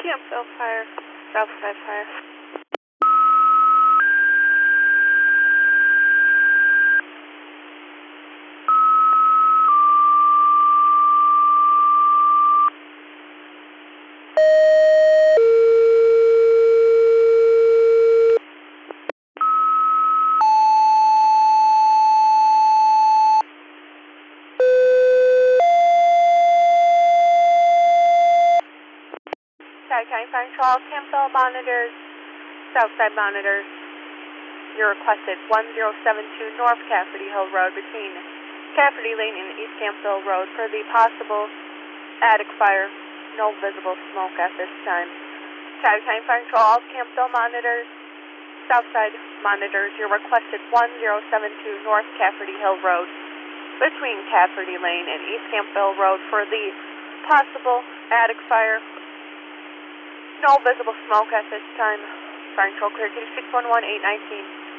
Campbell Fire, Southside Fire. County Fire Control, Campbell monitors, Southside monitors. You're requested 1072 North Cafferty Hill Road between Cafferty Lane and East Campbell Road for the possible attic fire. No visible smoke at this time. County Fire Control, all Campbell monitors, Southside monitors. You're requested 1072 North Cafferty Hill Road between Cafferty Lane and East Campbell Road for the possible attic fire. No visible smoke at this time. Fire Control clear, Kitty 611819.